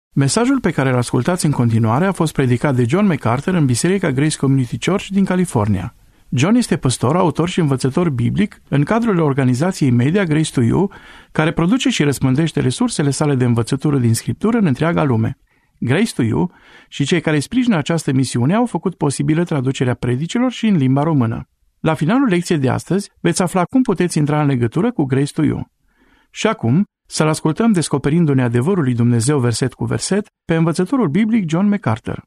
Mesajul pe care îl ascultați în continuare a fost predicat de John MacArthur în Biserica Grace Community Church din California. John este păstor, autor și învățător biblic în cadrul organizației media Grace to You, care produce și răspândește resursele sale de învățătură din Scriptură în întreaga lume. Grace to You și cei care sprijină această misiune au făcut posibilă traducerea predicilor și în limba română. La finalul lecției de astăzi veți afla cum puteți intra în legătură cu Grace to You. Și acum, să-l ascultăm descoperindu-ne adevărul lui Dumnezeu verset cu verset pe învățătorul biblic John MacArthur.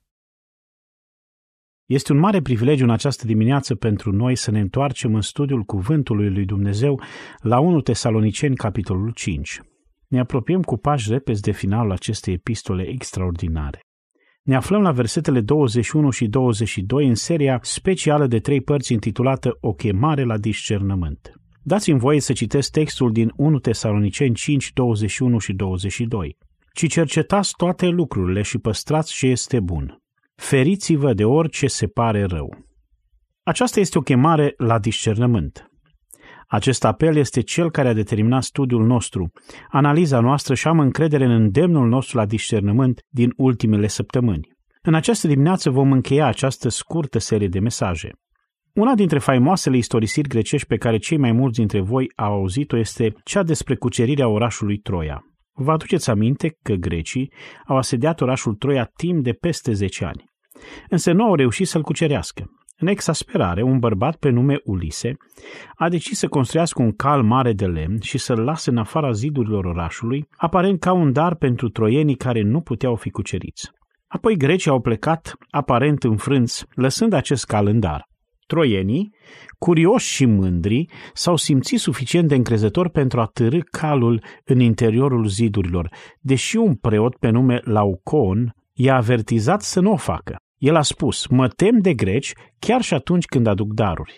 Este un mare privilegiu în această dimineață pentru noi să ne întoarcem în studiul Cuvântului lui Dumnezeu la 1 Tesaloniceni, capitolul 5. Ne apropiem cu pași repezi de finalul acestei epistole extraordinare. Ne aflăm la versetele 21 și 22 în seria specială de 3 părți intitulată O chemare la discernământ. Dați-mi voie să citesc textul din 1 Tesaloniceni 5, 21 și 22. Ci cercetați toate lucrurile și păstrați ce este bun. Feriți-vă de orice se pare rău. Aceasta este o chemare la discernământ. Acest apel este cel care a determinat studiul nostru, analiza noastră și am încredere în îndemnul nostru la discernământ din ultimele săptămâni. În această dimineață vom încheia această scurtă serie de mesaje. Una dintre faimoasele istorisiri grecești pe care cei mai mulți dintre voi au auzit-o este cea despre cucerirea orașului Troia. Vă aduceți aminte că grecii au asediat orașul Troia timp de peste 10 ani, însă nu au reușit să-l cucerească. În exasperare, un bărbat pe nume Ulise a decis să construiască un cal mare de lemn și să-l lase în afara zidurilor orașului, aparent ca un dar pentru troienii care nu puteau fi cuceriți. Apoi grecii au plecat, aparent înfrânți, lăsând acest cal în dar. Troienii, curioși și mândri, s-au simțit suficient de încrezători pentru a târî calul în interiorul zidurilor, deși un preot pe nume Laucon i-a avertizat să nu o facă. El a spus, mă tem de greci chiar și atunci când aduc daruri.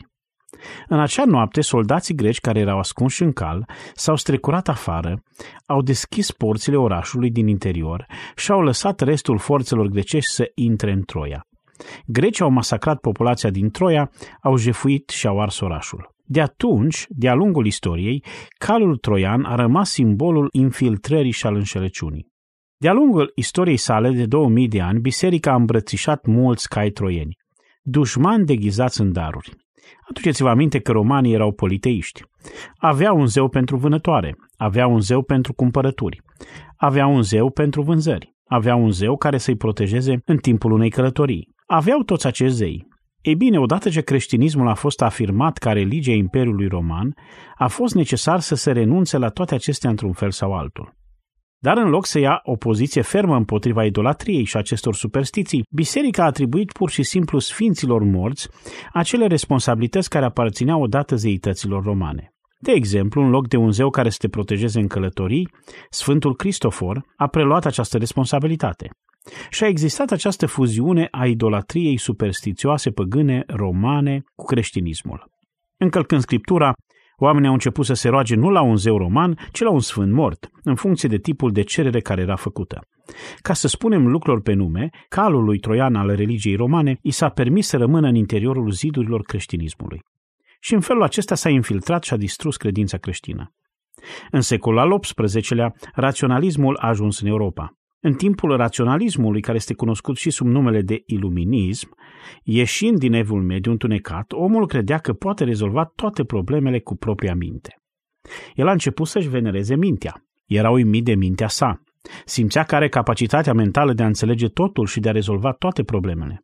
În acea noapte, soldații greci care erau ascunși în cal s-au strecurat afară, au deschis porțile orașului din interior și au lăsat restul forțelor grecești să intre în Troia. Grecii au masacrat populația din Troia, au jefuit și au ars orașul. De atunci, de-a lungul istoriei, calul troian a rămas simbolul infiltrării și al înșelăciunii. De-a lungul istoriei sale de 2000 de ani, biserica a îmbrățișat mulți cai troieni, dușmani deghizați în daruri. Aduceți-vă aminte că romanii erau politeiști. Aveau un zeu pentru vânătoare, aveau un zeu pentru cumpărături, aveau un zeu pentru vânzări, aveau un zeu care să-i protejeze în timpul unei călătorii. Aveau toți acești zei. Ei bine, odată ce creștinismul a fost afirmat ca religia Imperiului Roman, a fost necesar să se renunțe la toate acestea într-un fel sau altul. Dar în loc să ia o poziție fermă împotriva idolatriei și acestor superstiții, biserica a atribuit pur și simplu sfinților morți acele responsabilități care aparțineau odată zeităților romane. De exemplu, în loc de un zeu care să te protejeze în călătorii, Sfântul Cristofor a preluat această responsabilitate. Și a existat această fuziune a idolatriei superstițioase păgâne romane cu creștinismul. Încălcând Scriptura, oamenii au început să se roage nu la un zeu roman, ci la un sfânt mort, în funcție de tipul de cerere care era făcută. Ca să spunem lucrurilor pe nume, calul lui troian al religiei romane i s-a permis să rămână în interiorul zidurilor creștinismului. Și în felul acesta s-a infiltrat și a distrus credința creștină. În secolul al XVIII-lea, raționalismul a ajuns în Europa. În timpul raționalismului, care este cunoscut și sub numele de iluminism, ieșind din evul mediu întunecat, omul credea că poate rezolva toate problemele cu propria minte. El a început să-și venereze mintea. Era uimit de mintea sa. Simțea că are capacitatea mentală de a înțelege totul și de a rezolva toate problemele.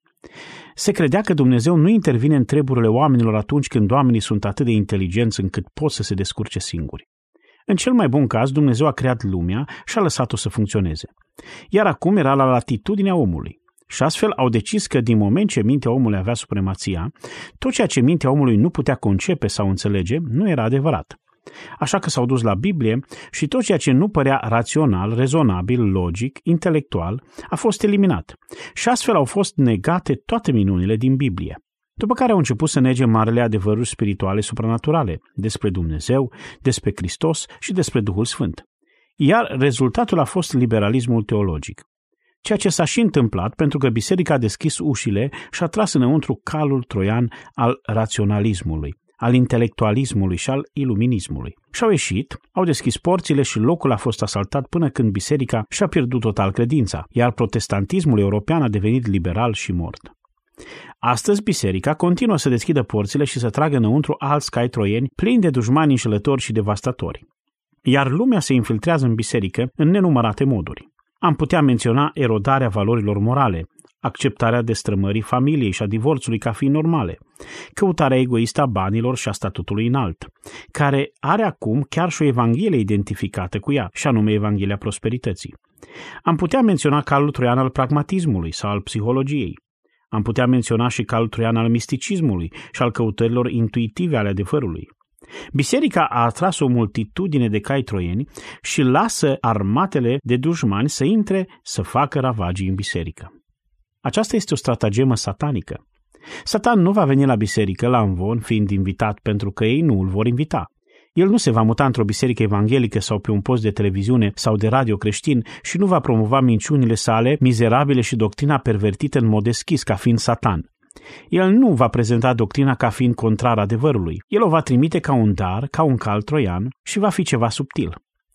Se credea că Dumnezeu nu intervine în treburile oamenilor atunci când oamenii sunt atât de inteligenți încât pot să se descurce singuri. În cel mai bun caz, Dumnezeu a creat lumea și a lăsat-o să funcționeze. Iar acum era la latitudinea omului. Și astfel au decis că din moment ce mintea omului avea supremația, tot ceea ce mintea omului nu putea concepe sau înțelege nu era adevărat. Așa că s-au dus la Biblie și tot ceea ce nu părea rațional, rezonabil, logic, intelectual, a fost eliminat. Și astfel au fost negate toate minunile din Biblie. După care au început să nege marele adevăruri spirituale supranaturale despre Dumnezeu, despre Hristos și despre Duhul Sfânt. Iar rezultatul a fost liberalismul teologic. Ceea ce s-a și întâmplat pentru că biserica a deschis ușile și a tras înăuntru calul troian al raționalismului, al intelectualismului și al iluminismului. Și-au ieșit, au deschis porțile și locul a fost asaltat până când biserica și-a pierdut total credința, iar protestantismul european a devenit liberal și mort. Astăzi, biserica continuă să deschidă porțile și să tragă înăuntru alți cai troieni plini de dușmani înșelători și devastatori. Iar lumea se infiltrează în biserică în nenumărate moduri. Am putea menționa erodarea valorilor morale, acceptarea destrămării familiei și a divorțului ca fiind normale, căutarea egoistă a banilor și a statutului înalt, care are acum chiar și o evanghelie identificată cu ea, și anume Evanghelia prosperității. Am putea menționa calul troian al pragmatismului sau al psihologiei. Am putea menționa și calul troian al misticismului și al căutărilor intuitive ale adevărului. Biserica a atras o multitudine de cai troieni și lasă armatele de dușmani să intre să facă ravagii în biserică. Aceasta este o stratagemă satanică. Satan nu va veni la biserică la învon fiind invitat pentru că ei nu îl vor invita. El nu se va muta într-o biserică evanghelică sau pe un post de televiziune sau de radio creștin și nu va promova minciunile sale mizerabile și doctrina pervertită în mod deschis ca fiind Satan. El nu va prezenta doctrina ca fiind contrar adevărului. El o va trimite ca un dar, ca un cal troian și va fi ceva subtil.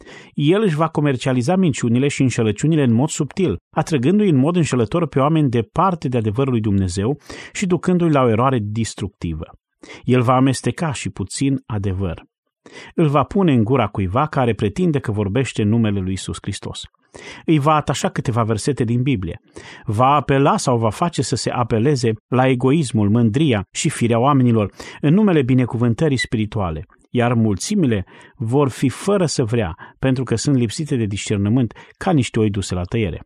El își va comercializa minciunile și înșelăciunile în mod subtil, atrăgându-i în mod înșelător pe oameni departe de adevărul lui Dumnezeu și ducându-i la o eroare destructivă. El va amesteca și puțin adevăr. Îl va pune în gura cuiva care pretinde că vorbește în numele lui Iisus Hristos. Îi va atașa câteva versete din Biblie. Va apela sau va face să se apeleze la egoismul, mândria și firea oamenilor în numele binecuvântării spirituale, iar mulțimile vor fi fără să vrea, pentru că sunt lipsite de discernământ ca niște oi duse la tăiere.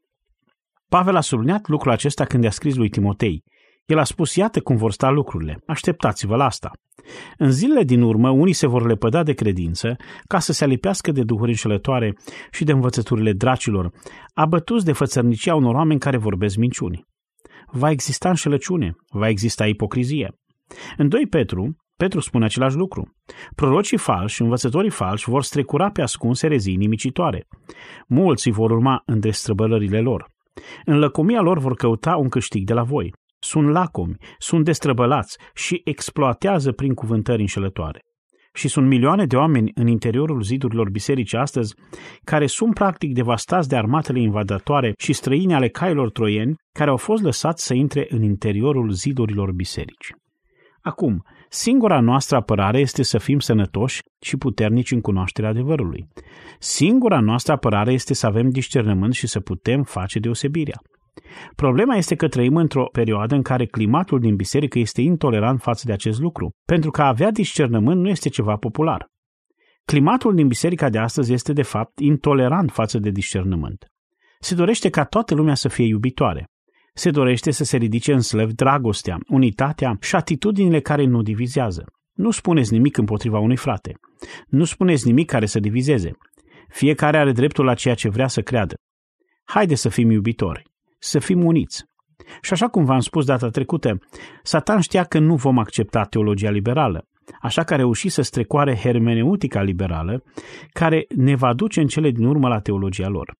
Pavel a subliniat lucrul acesta când i-a scris lui Timotei. El a spus, iată cum vor sta lucrurile, așteptați-vă la asta. În zilele din urmă, unii se vor lepăda de credință ca să se alipească de duhuri înșelătoare și de învățăturile dracilor, abătuți de fățărnicia unor oameni care vorbesc minciuni. Va exista înșelăciune, va exista ipocrizie. În 2 Petru spune același lucru. Prorocii falși, învățătorii falși vor strecura pe ascuns erezii nimicitoare. Mulți îi vor urma în destrăbălările lor. În lăcomia lor vor căuta un câștig de la voi. Sunt lacomi, sunt destrăbălați și exploatează prin cuvântări înșelătoare. Și sunt milioane de oameni în interiorul zidurilor bisericii astăzi care sunt practic devastați de armatele invadatoare și străine ale cailor troieni care au fost lăsați să intre în interiorul zidurilor bisericii. Acum, singura noastră apărare este să fim sănătoși și puternici în cunoașterea adevărului. Singura noastră apărare este să avem discernământ și să putem face deosebirea. Problema este că trăim într-o perioadă în care climatul din biserică este intolerant față de acest lucru, pentru că a avea discernământ nu este ceva popular. Climatul din biserica de astăzi este, de fapt, intolerant față de discernământ. Se dorește ca toată lumea să fie iubitoare. Se dorește să se ridice în slăvi dragostea, unitatea și atitudinile care nu divizează. Nu spuneți nimic împotriva unui frate. Nu spuneți nimic care să divizeze. Fiecare are dreptul la ceea ce vrea să creadă. Haideți să fim iubitori, să fim uniți. Și așa cum v-am spus data trecută, Satan știa că nu vom accepta teologia liberală, așa că a reușit să strecoare hermeneutica liberală, care ne va duce în cele din urmă la teologia lor.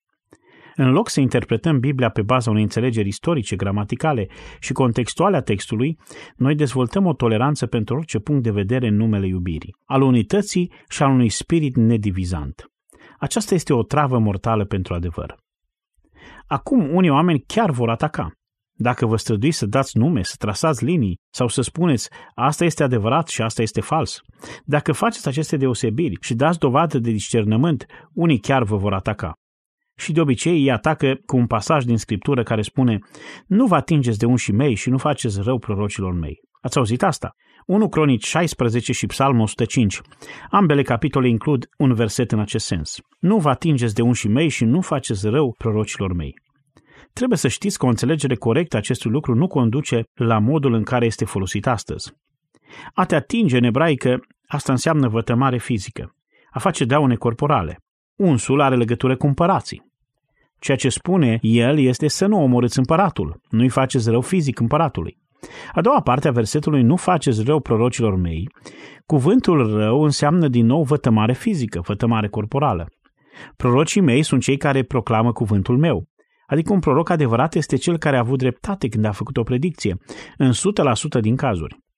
În loc să interpretăm Biblia pe baza unei înțelegeri istorice, gramaticale și contextuale a textului, noi dezvoltăm o toleranță pentru orice punct de vedere în numele iubirii, al unității și al unui spirit nedivizant. Aceasta este o travă mortală pentru adevăr. Acum, unii oameni chiar vor ataca. Dacă vă străduiți să dați nume, să trasați linii sau să spuneți asta este adevărat și asta este fals, dacă faceți aceste deosebiri și dați dovadă de discernământ, unii chiar vă vor ataca. Și de obicei îi atacă cu un pasaj din Scriptură care spune: nu vă atingeți de unșii mei și nu faceți rău prorocilor mei. Ați auzit asta? 1 Cronici 16 și Psalmul 105. Ambele capitole includ un verset în acest sens. Nu vă atingeți de unșii mei și nu faceți rău prorocilor mei. Trebuie să știți că o înțelegere corectă a acestui lucru nu conduce la modul în care este folosit astăzi. A te atinge în ebraică, asta înseamnă vătămare fizică, a face daune corporale. Unsul are legătură cu împărații. Ceea ce spune el este să nu omorâți împăratul, nu-i faceți rău fizic împăratului. A doua parte a versetului, nu faceți rău prorocilor mei, cuvântul rău înseamnă din nou vătămare fizică, vătămare corporală. Prorocii mei sunt cei care proclamă cuvântul meu. Adică un proroc adevărat este cel care a avut dreptate când a făcut o predicție, în 100% din cazuri.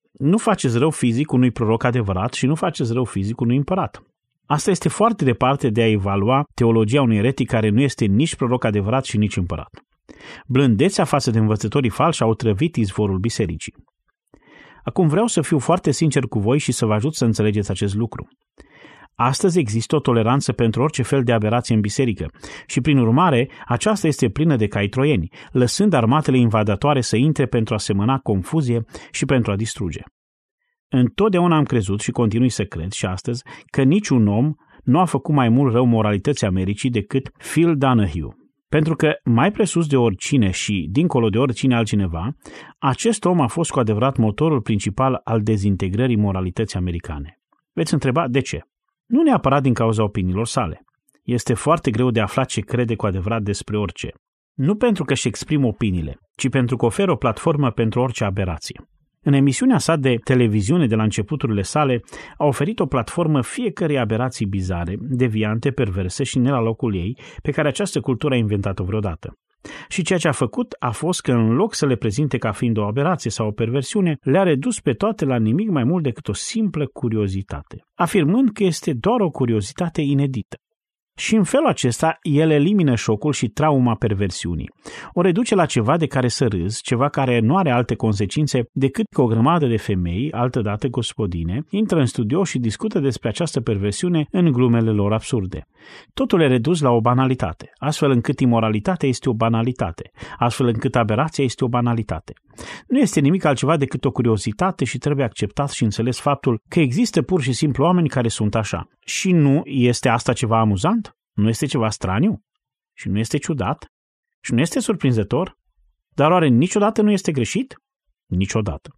Nu faceți rău fizic unui proroc adevărat și nu faceți rău fizic unui împărat. Asta este foarte departe de a evalua teologia unui eretic care nu este nici proroc adevărat și nici împărat. Blândețea față de învățătorii falși au otrăvit izvorul bisericii. Acum vreau să fiu foarte sincer cu voi și să vă ajut să înțelegeți acest lucru. Astăzi există o toleranță pentru orice fel de aberație în biserică și, prin urmare, aceasta este plină de cai troieni, lăsând armatele invadatoare să intre pentru a semăna confuzie și pentru a distruge. Întotdeauna am crezut și continui să cred și astăzi că niciun om nu a făcut mai mult rău moralității Americii decât Phil Donahue. Pentru că, mai presus de oricine și dincolo de oricine altcineva, acest om a fost cu adevărat motorul principal al dezintegrării moralității americane. Veți întreba de ce? Nu neapărat din cauza opiniilor sale. Este foarte greu de aflat ce crede cu adevărat despre orice. Nu pentru că își exprimă opiniile, ci pentru că oferă o platformă pentru orice aberație. În emisiunea sa de televiziune de la începuturile sale, a oferit o platformă fiecărei aberații bizare, deviante, perverse și ne la locul ei, pe care această cultură a inventat-o vreodată. Și ceea ce a făcut a fost că, în loc să le prezinte ca fiind o aberație sau o perversiune, le-a redus pe toate la nimic mai mult decât o simplă curiozitate, afirmând că este doar o curiozitate inedită. Și în felul acesta, el elimină șocul și trauma perversiunii. O reduce la ceva de care să râzi, ceva care nu are alte consecințe decât că o grămadă de femei, altădată gospodine, intră în studio și discută despre această perversiune în glumele lor absurde. Totul e redus la o banalitate, astfel încât imoralitatea este o banalitate, astfel încât aberația este o banalitate. Nu este nimic altceva decât o curiozitate și trebuie acceptat și înțeles faptul că există pur și simplu oameni care sunt așa. Și nu este asta ceva amuzant? Nu este ceva straniu? Și nu este ciudat? Și nu este surprinzător? Dar oare niciodată nu este greșit? Niciodată.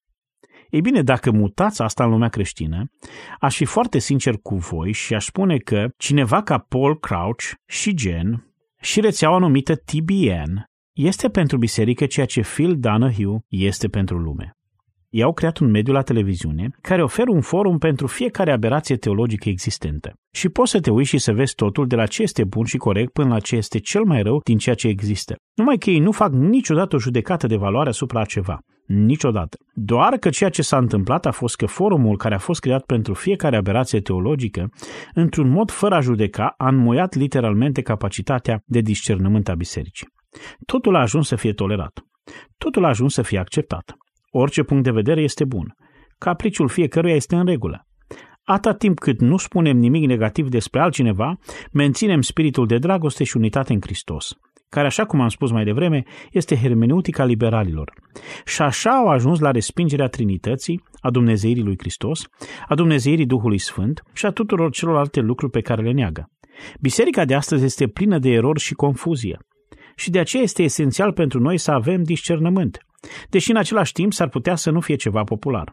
Ei bine, dacă mutați asta în lumea creștină, aș fi foarte sincer cu voi și aș spune că cineva ca Paul Crouch și Jen și rețeaua numită TBN este pentru biserică ceea ce Phil Donahue este pentru lume. Ei au creat un mediu la televiziune care oferă un forum pentru fiecare aberație teologică existentă. Și poți să te uiți și să vezi totul de la ce este bun și corect până la ce este cel mai rău din ceea ce există. Numai că ei nu fac niciodată o judecată de valoare asupra ceva. Niciodată. Doar că ceea ce s-a întâmplat a fost că forumul care a fost creat pentru fiecare aberație teologică, într-un mod fără a judeca, a înmuiat literalmente capacitatea de discernământ a bisericii. Totul a ajuns să fie tolerat. Totul a ajuns să fie acceptat. Orice punct de vedere este bun. Capriciul fiecăruia este în regulă. Atâta timp cât nu spunem nimic negativ despre altcineva, menținem spiritul de dragoste și unitate în Hristos, care, așa cum am spus mai devreme, este hermeneutica liberalilor. Și așa au ajuns la respingerea Trinității, a Dumnezeirii lui Hristos, a Dumnezeirii Duhului Sfânt și a tuturor celorlalte lucruri pe care le neagă. Biserica de astăzi este plină de erori și confuzie. Și de aceea este esențial pentru noi să avem discernământ, deși în același timp s-ar putea să nu fie ceva popular.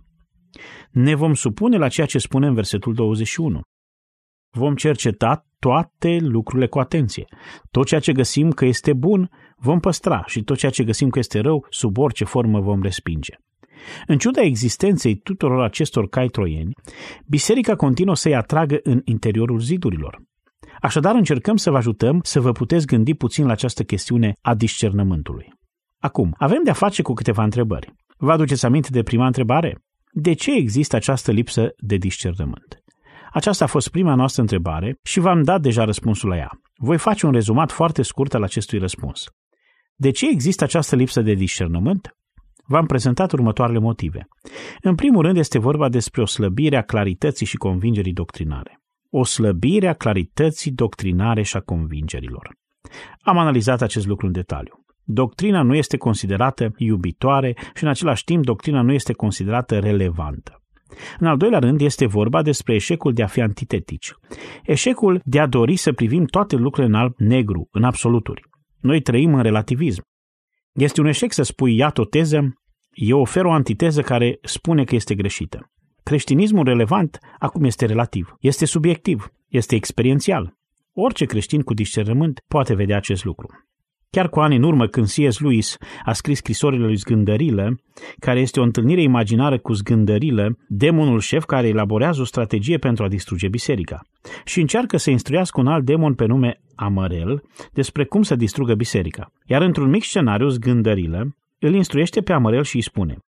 Ne vom supune la ceea ce spune în versetul 21. Vom cerceta toate lucrurile cu atenție. Tot ceea ce găsim că este bun vom păstra și tot ceea ce găsim că este rău, sub orice formă vom respinge. În ciuda existenței tuturor acestor cai troieni, biserica continuă să-i atragă în interiorul zidurilor. Așadar, încercăm să vă ajutăm să vă puteți gândi puțin la această chestiune a discernământului. Acum, avem de-a face cu câteva întrebări. Vă aduceți aminte de prima întrebare? De ce există această lipsă de discernământ? Aceasta a fost prima noastră întrebare și v-am dat deja răspunsul la ea. Voi face un rezumat foarte scurt al acestui răspuns. De ce există această lipsă de discernământ? V-am prezentat următoarele motive. În primul rând este vorba despre o slăbire a clarității și convingerii doctrinare. O slăbire a clarității doctrinare și a convingerilor. Am analizat acest lucru în detaliu. Doctrina nu este considerată iubitoare și în același timp doctrina nu este considerată relevantă. În al doilea rând este vorba despre eșecul de a fi antitetici. Eșecul de a dori să privim toate lucrurile în alb-negru, în absoluturi. Noi trăim în relativism. Este un eșec să spui iată o teză, eu ofer o antiteză care spune că este greșită. Creștinismul relevant acum este relativ, este subiectiv, este experiențial. Orice creștin cu discernământ poate vedea acest lucru. Chiar cu ani în urmă, când C.S. Lewis a scris scrisorile lui Zgândărilă, care este o întâlnire imaginară cu Zgândărilă, demonul șef care elaborează o strategie pentru a distruge biserica și încearcă să instruiască un alt demon pe nume Amărel despre cum să distrugă biserica. Iar într-un mic scenariu, Zgândărilă îl instruiește pe Amărel și îi spune: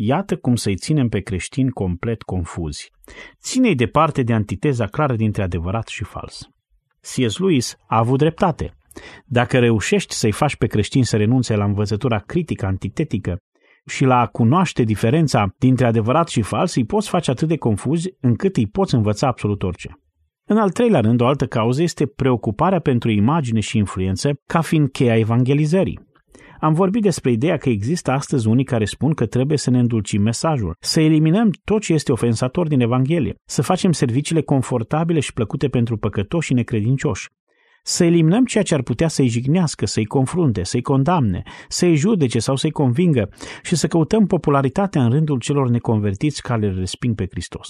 Iată cum să-i ținem pe creștini complet confuzi. Ține-i departe de antiteza clară dintre adevărat și fals. C.S. Lewis a avut dreptate. Dacă reușești să-i faci pe creștini să renunțe la învățătura critică, antitetică și la a cunoaște diferența dintre adevărat și fals, îi poți face atât de confuzi încât îi poți învăța absolut orice. În al treilea rând, o altă cauză este preocuparea pentru imagine și influență ca fiind cheia evangelizării. Am vorbit despre ideea că există astăzi unii care spun că trebuie să ne îndulcim mesajul, să eliminăm tot ce este ofensator din Evanghelie, să facem serviciile confortabile și plăcute pentru păcătoși și necredincioși, să eliminăm ceea ce ar putea să-i jignească, să-i confrunte, să-i condamne, să-i judece sau să-i convingă și să căutăm popularitatea în rândul celor neconvertiți care îl resping pe Hristos.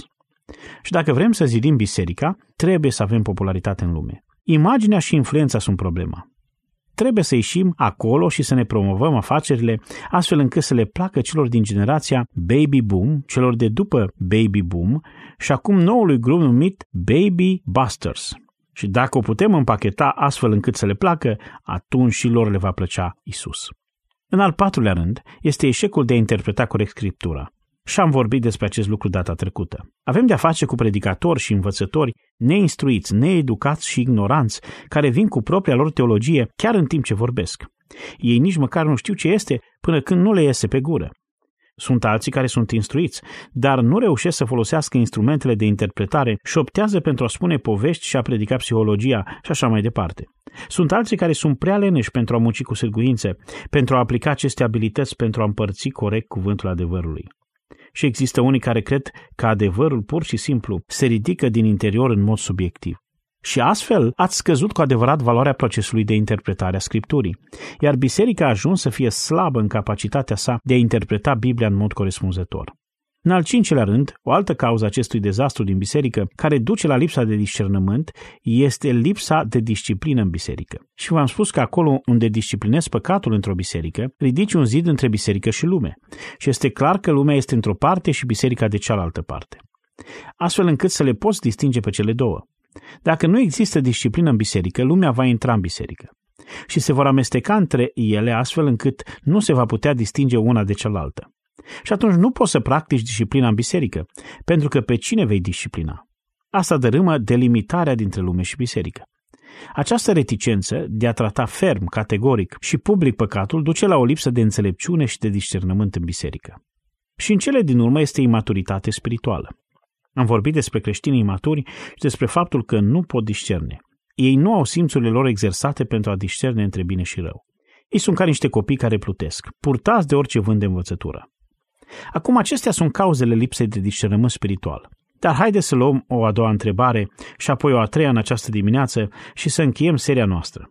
Și dacă vrem să zidim biserica, trebuie să avem popularitate în lume. Imaginea și influența sunt problema. Trebuie să ieșim acolo și să ne promovăm afacerile astfel încât să le placă celor din generația Baby Boom, celor de după Baby Boom și acum noului grup numit Baby Busters. Și dacă o putem împacheta astfel încât să le placă, atunci și lor le va plăcea Isus. În al patrulea rând, este eșecul de a interpreta corect Scriptura. Și am vorbit despre acest lucru data trecută. Avem de-a face cu predicatori și învățători neinstruiți, needucați și ignoranți, care vin cu propria lor teologie chiar în timp ce vorbesc. Ei nici măcar nu știu ce este până când nu le iese pe gură. Sunt alții care sunt instruiți, dar nu reușesc să folosească instrumentele de interpretare și optează pentru a spune povești și a predica psihologia și așa mai departe. Sunt alții care sunt prea leneși pentru a munci cu sârguințe, pentru a aplica aceste abilități pentru a împărți corect cuvântul adevărului. Și există unii care cred că adevărul pur și simplu se ridică din interior în mod subiectiv. Și astfel ați scăzut cu adevărat valoarea procesului de interpretare a Scripturii, iar biserica a ajuns să fie slabă în capacitatea sa de a interpreta Biblia în mod corespunzător. În al cincilea rând, o altă cauză acestui dezastru din biserică, care duce la lipsa de discernământ, este lipsa de disciplină în biserică. Și v-am spus că acolo unde disciplinezi păcatul într-o biserică, ridici un zid între biserică și lume. Și este clar că lumea este într-o parte și biserica de cealaltă parte. Astfel încât să le poți distinge pe cele două. Dacă nu există disciplină în biserică, lumea va intra în biserică. Și se vor amesteca între ele astfel încât nu se va putea distinge una de cealaltă. Și atunci nu poți să practici disciplina în biserică, pentru că pe cine vei disciplina? Asta dărâmă delimitarea dintre lume și biserică. Această reticență de a trata ferm, categoric și public păcatul duce la o lipsă de înțelepciune și de discernământ în biserică. Și în cele din urmă este imaturitate spirituală. Am vorbit despre creștinii imaturi și despre faptul că nu pot discerne. Ei nu au simțurile lor exersate pentru a discerne între bine și rău. Ei sunt ca niște copii care plutesc, purtați de orice vânt de învățătură. Acum, acestea sunt cauzele lipsei de discernământ spiritual. Dar haideți să luăm o a doua întrebare și apoi o a treia în această dimineață și să încheiem seria noastră.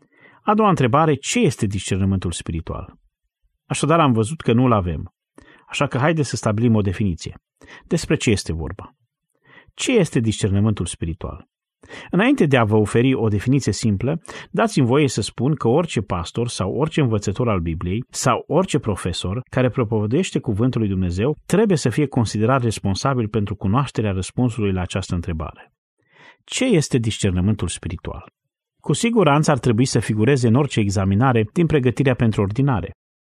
A doua întrebare, ce este discernământul spiritual? Așadar am văzut că nu-l avem. Așa că haideți să stabilim o definiție. Despre ce este vorba? Ce este discernământul spiritual? Înainte de a vă oferi o definiție simplă, dați-mi voie să spun că orice pastor sau orice învățător al Bibliei sau orice profesor care propovăduiește cuvântul lui Dumnezeu trebuie să fie considerat responsabil pentru cunoașterea răspunsului la această întrebare. Ce este discernământul spiritual? Cu siguranță ar trebui să figureze în orice examinare din pregătirea pentru ordinare.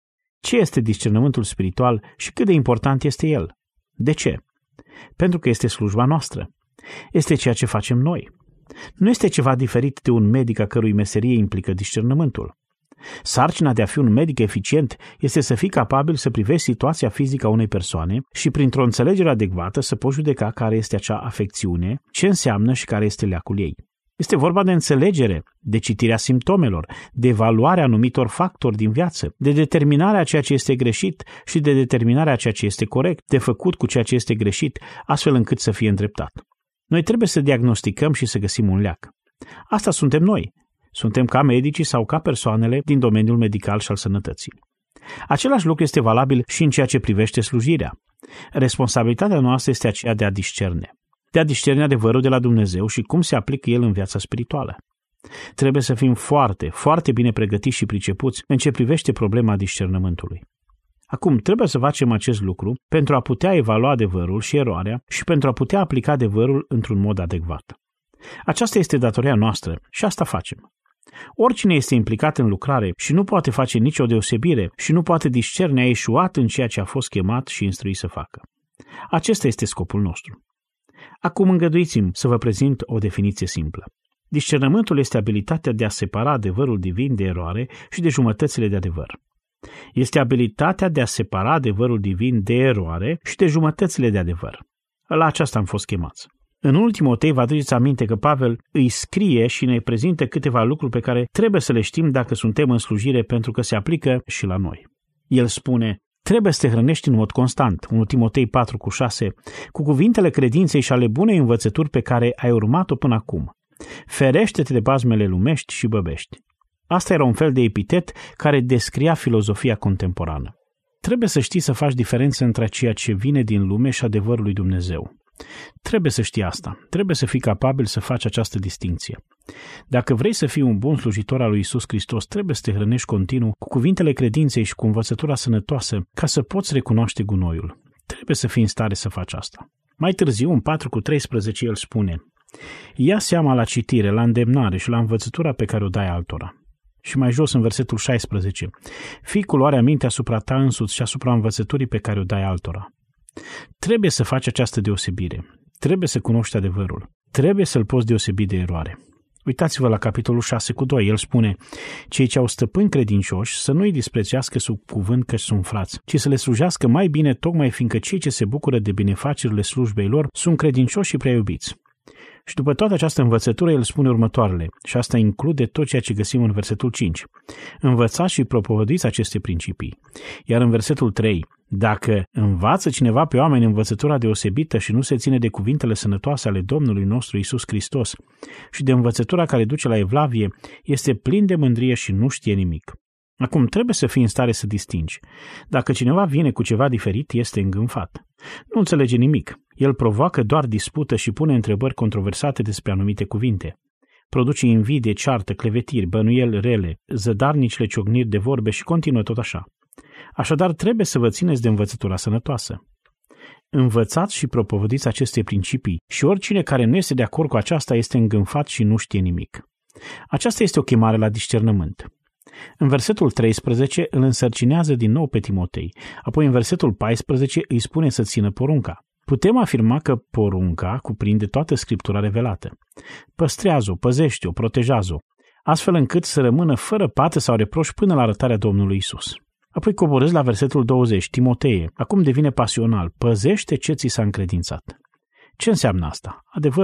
Ce este discernământul spiritual și cât de important este el? De ce? Pentru că este slujba noastră. Este ceea ce facem noi. Nu este ceva diferit de un medic a cărui meserie implică discernământul. Sarcina de a fi un medic eficient este să fii capabil să privești situația fizică a unei persoane și printr-o înțelegere adecvată să poți judeca care este acea afecțiune, ce înseamnă și care este leacul ei. Este vorba de înțelegere, de citirea simptomelor, de evaluarea anumitor factori din viață, de determinarea a ceea ce este greșit și de determinarea a ceea ce este corect, de făcut cu ceea ce este greșit, astfel încât să fie îndreptat. Noi trebuie să diagnosticăm și să găsim un leac. Asta suntem noi. Suntem ca medicii sau ca persoanele din domeniul medical și al sănătății. Același lucru este valabil și în ceea ce privește slujirea. Responsabilitatea noastră este aceea de a discerne. De a discerne adevărul de la Dumnezeu și cum se aplică el în viața spirituală. Trebuie să fim foarte, foarte bine pregătiți și pricepuți în ce privește problema discernământului. Acum, trebuie să facem acest lucru pentru a putea evalua adevărul și eroarea și pentru a putea aplica adevărul într-un mod adecvat. Aceasta este datoria noastră și asta facem. Oricine este implicat în lucrare și nu poate face nicio deosebire și nu poate discerne a eșuat în ceea ce a fost chemat și instruit să facă. Acesta este scopul nostru. Acum îngăduiți-mi să vă prezint o definiție simplă. Discernământul este abilitatea de a separa adevărul divin de eroare și de jumătățile de adevăr. Este abilitatea de a separa adevărul divin de eroare și de jumătățile de adevăr. La aceasta am fost chemați. În 1 Timotei vă aduceți aminte că Pavel îi scrie și ne prezintă câteva lucruri pe care trebuie să le știm dacă suntem în slujire, pentru că se aplică și la noi. El spune: trebuie să te hrănești în mod constant, 1 Timotei 4:6, cu cuvintele credinței și ale bunei învățături pe care ai urmat-o până acum. Ferește-te de bazmele lumești și băbești. Asta era un fel de epitet care descria filozofia contemporană. Trebuie să știi să faci diferență între ceea ce vine din lume și adevărul lui Dumnezeu. Trebuie să știi asta. Trebuie să fii capabil să faci această distinție. Dacă vrei să fii un bun slujitor al lui Iisus Hristos, trebuie să te hrănești continuu cu cuvintele credinței și cu învățătura sănătoasă ca să poți recunoaște gunoiul. Trebuie să fii în stare să faci asta. Mai târziu, în 4:13, el spune: ia seama la citire, la îndemnare și la învățătura pe care o dai altora. Și mai jos, în versetul 16, fii cu luarea minte asupra ta însuți și asupra învățăturii pe care o dai altora. Trebuie să faci această deosebire. Trebuie să cunoști adevărul. Trebuie să-l poți deosebi de eroare. Uitați-vă la capitolul 6:2. El spune: cei ce au stăpâni credincioși să nu îi disprețuiască sub cuvânt că sunt frați, ci să le slujească mai bine, tocmai fiindcă cei ce se bucură de binefacerile slujbei lor sunt credincioși și prea iubiți. Și după toată această învățătură, el spune următoarele, și asta include tot ceea ce găsim în versetul 5. Învățați și propovăduiți aceste principii. Iar în versetul 3, dacă învață cineva pe oameni învățătura deosebită și nu se ține de cuvintele sănătoase ale Domnului nostru Iisus Hristos și de învățătura care duce la evlavie, este plin de mândrie și nu știe nimic. Acum, trebuie să fii în stare să distingi. Dacă cineva vine cu ceva diferit, este îngânfat. Nu înțelege nimic. El provoacă doar dispută și pune întrebări controversate despre anumite cuvinte. Produce invidie, ceartă, clevetiri, bănuieli rele, zădarnicile ciocniri de vorbe și continuă tot așa. Așadar, trebuie să vă țineți de învățătura sănătoasă. Învățați și propovădiți aceste principii și oricine care nu este de acord cu aceasta este îngânfat și nu știe nimic. Aceasta este o chemare la discernământ. În versetul 13 îl însărcinează din nou pe Timotei, apoi în versetul 14 îi spune să țină porunca. Putem afirma că porunca cuprinde toată Scriptura revelată. Păstrează-o, păzește-o, protejează-o, astfel încât să rămână fără pată sau reproș până la arătarea Domnului Isus. Apoi coborâți la versetul 20, Timoteie, acum devine pasional, păzește ce ți s-a încredințat. Ce înseamnă asta?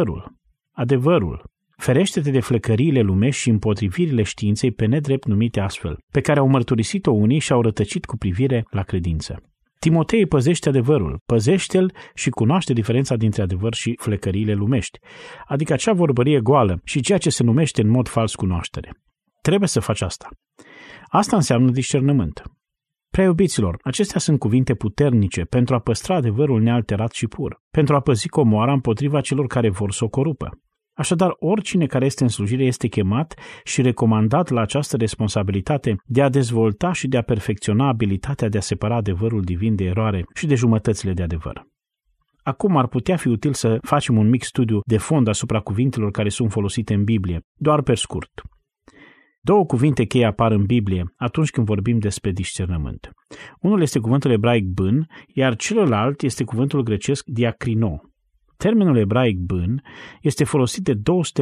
Adevărul. Ferește-te de flăcăriile lumești și împotrivirile științei pe nedrept numite astfel, pe care au mărturisit-o unii și au rătăcit cu privire la credință. Timotei păzește adevărul, păzește-l și cunoaște diferența dintre adevăr și flăcăriile lumești, adică acea vorbărie goală și ceea ce se numește în mod fals cunoaștere. Trebuie să faci asta. Asta înseamnă discernământ. Prea iubiților, acestea sunt cuvinte puternice pentru a păstra adevărul nealterat și pur, pentru a păzi comoara împotriva celor care vor să o corupă. Așadar, oricine care este în slujire este chemat și recomandat la această responsabilitate de a dezvolta și de a perfecționa abilitatea de a separa adevărul divin de eroare și de jumătățile de adevăr. Acum ar putea fi util să facem un mic studiu de fond asupra cuvintelor care sunt folosite în Biblie, doar pe scurt. Două cuvinte cheie apar în Biblie atunci când vorbim despre discernământ. Unul este cuvântul ebraic bân, iar celălalt este cuvântul grecesc diacrino. Termenul ebraic bân este folosit de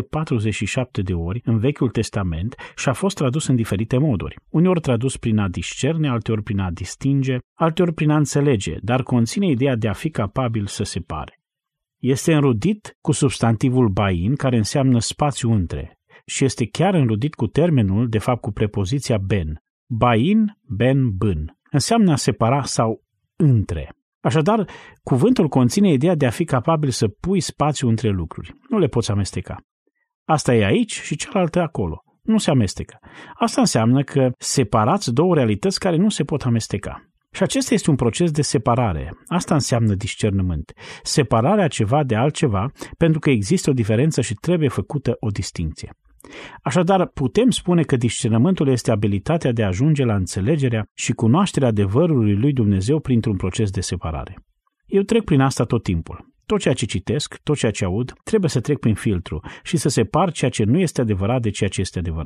247 de ori în Vechiul Testament și a fost tradus în diferite moduri. Uneori tradus prin a discerne, alteori prin a distinge, alteori prin a înțelege, dar conține ideea de a fi capabil să separe. Este înrudit cu substantivul bain, care înseamnă spațiu între, și este chiar înrudit cu termenul, de fapt cu prepoziția ben. Bain, ben, bân. Înseamnă a separa sau între. Așadar, cuvântul conține ideea de a fi capabil să pui spațiu între lucruri. Nu le poți amesteca. Asta e aici și cealaltă acolo. Nu se amestecă. Asta înseamnă că separați două realități care nu se pot amesteca. Și acesta este un proces de separare. Asta înseamnă discernământ. Separarea ceva de altceva, pentru că există o diferență și trebuie făcută o distincție. Așadar, putem spune că discernământul este abilitatea de a ajunge la înțelegerea și cunoașterea adevărului lui Dumnezeu printr-un proces de separare. Eu trec prin asta tot timpul. Tot ceea ce citesc, tot ceea ce aud, trebuie să trec prin filtru și să separ ceea ce nu este adevărat de ceea ce este adevărat.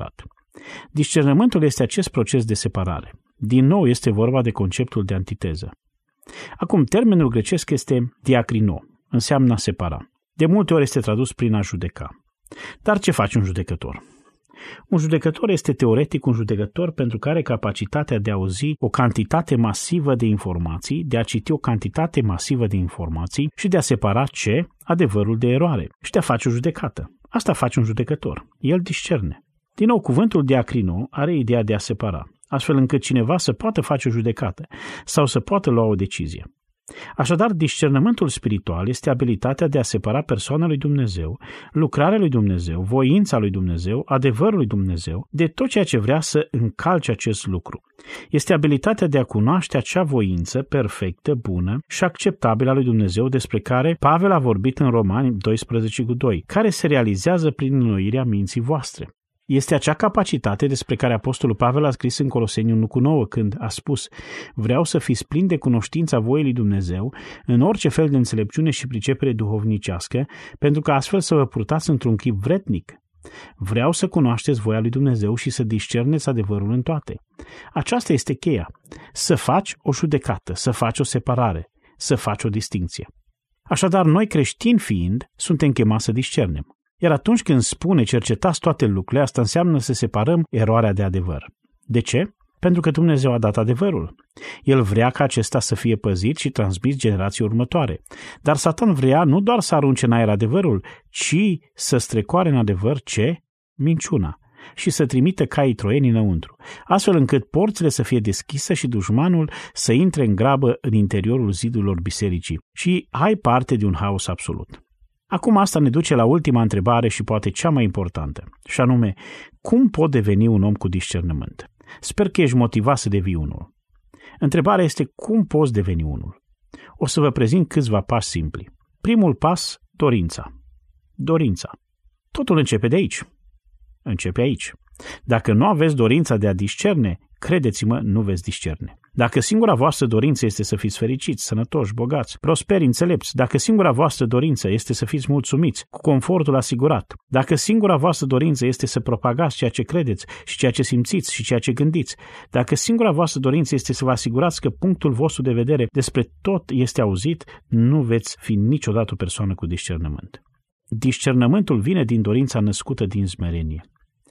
Discernământul este acest proces de separare. Din nou este vorba de conceptul de antiteză. Acum, termenul grecesc este diacrino, înseamnă a separa. De multe ori este tradus prin a judeca. Dar ce face un judecător? Un judecător este teoretic un judecător pentru că are capacitatea de a auzi o cantitate masivă de informații, de a citi o cantitate masivă de informații și de a separa adevărul de eroare și de a face o judecată. Asta face un judecător. El discerne. Din nou, cuvântul diacrino are ideea de a separa, astfel încât cineva să poată face o judecată sau să poată lua o decizie. Așadar, discernământul spiritual este abilitatea de a separa persoana lui Dumnezeu, lucrarea lui Dumnezeu, voința lui Dumnezeu, adevărul lui Dumnezeu, de tot ceea ce vrea să încalce acest lucru. Este abilitatea de a cunoaște acea voință perfectă, bună și acceptabilă a lui Dumnezeu despre care Pavel a vorbit în Romani 12:2, care se realizează prin înnoirea minții voastre. Este acea capacitate despre care Apostolul Pavel a scris în Coloseni 1:9 când a spus: vreau să fiți plini de cunoștința voii lui Dumnezeu în orice fel de înțelepciune și pricepere duhovnicească, pentru că astfel să vă purtați într-un chip vretnic. Vreau să cunoașteți voia lui Dumnezeu și să discerneți adevărul în toate. Aceasta este cheia. Să faci o judecată, să faci o separare, să faci o distincție. Așadar, noi creștini fiind, suntem chemați să discernem. Iar atunci când spune cercetați toate lucrurile, asta înseamnă să separăm eroarea de adevăr. De ce? Pentru că Dumnezeu a dat adevărul. El vrea ca acesta să fie păzit și transmis generației următoare. Dar Satan vrea nu doar să arunce în aer adevărul, ci să strecoare în adevăr minciuna și să trimită caii troieni înăuntru, astfel încât porțile să fie deschise și dușmanul să intre în grabă în interiorul zidurilor bisericii și ai parte de un haos absolut. Acum asta ne duce la ultima întrebare și poate cea mai importantă, și anume, cum pot deveni un om cu discernământ? Sper că ești motivat să devii unul. Întrebarea este cum poți deveni unul? O să vă prezint câțiva pași simpli. Primul pas, dorința. Dorința. Totul începe de aici. Începe aici. Dacă nu aveți dorința de a discerne, credeți-mă, nu veți discerne. Dacă singura voastră dorință este să fiți fericiți, sănătoși, bogați, prosperi, înțelepți, dacă singura voastră dorință este să fiți mulțumiți, cu confortul asigurat, dacă singura voastră dorință este să propagați ceea ce credeți și ceea ce simțiți și ceea ce gândiți, dacă singura voastră dorință este să vă asigurați că punctul vostru de vedere despre tot este auzit, nu veți fi niciodată o persoană cu discernământ. Discernământul vine din dorința născută din smerenie.